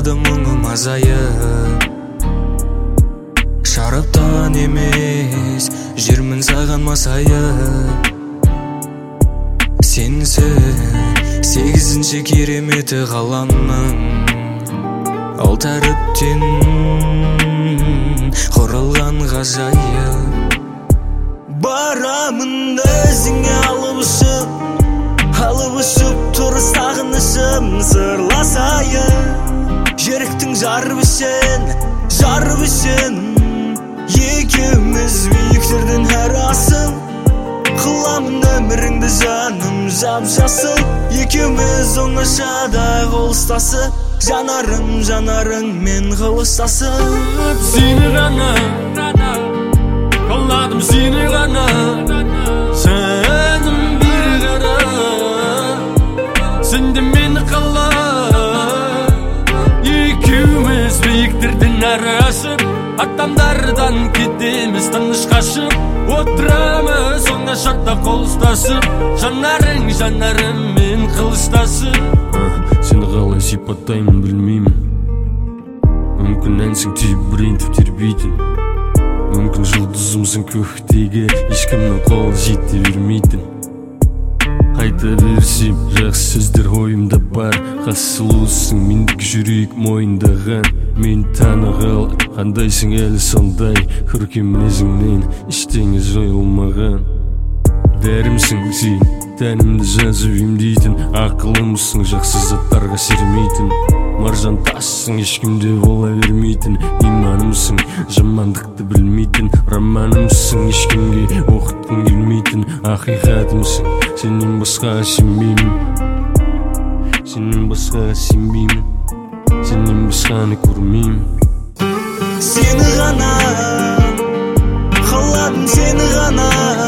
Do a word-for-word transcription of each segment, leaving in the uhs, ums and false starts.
қалады мұңым азайып. Шараптан емес жүрмін саған масайып. Сенсіз сегізінші кереметі ғаламның, ол тәріптен құрылған ғажайып. Барамын өзіңе алып ұшып, алып ұшып тұр сағынышым сырласайын. Жүректің жарып үшін, жарып үшін, екеуміз биіктердің арасын. Қыламын өміріңді жаным жап-жасыл, екеуміз оңашада қол ұстасып, жанарым жанарыңмен қылыштасып. Сені ғана қаладым, сені ғана жаным бір қара. Сенде мені қала, екеуміз биіктердің арасып, адамдардан кетеміз тыныш қашып. Отырамыз оңашада қол ұстасып, жанарың жанарыммен қылыштасып. Сені қалай сипаттаймын білмеймін. Мүмкін әнсің тебірентіп тербейтін, мүмкін жұлдызымсың көктегі, ешкімнің қолы жете бермейтін. Айта берсем жақсы сөздер ойымда бар, қасылусың мендік жүрек мойындаған. Мен танығал қандайсың әлі сондай, көркем мінезіңнен ештеңе жойылмаған. Дәрімсің сен, тәнімді жазып емдейтін, ақылымсың жақсы заттарға сермейтін. Маржан тассың, ешкімде бола бермейтін, иманымсың, жамандықты білмейтін. Романымсың, ешкімге оқытқың келмейтін. Ақиқатымсың, сенен басқаға сенбеймін, сенен басқаға сенбеймін, сенен басқаны көрмеймін. Сені ғана қаладым, сені ғана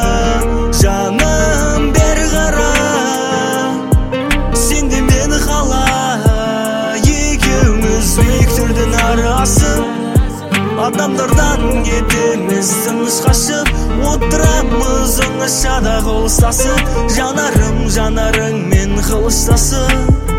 жаным бері қара. Сенде мені қала, екеуміз биіктердің арасын. Адамдардан кетеміз тыныш қашып, отырамыз оңашада қол ұстасып, жанарым жанарыңмен қылыштасып.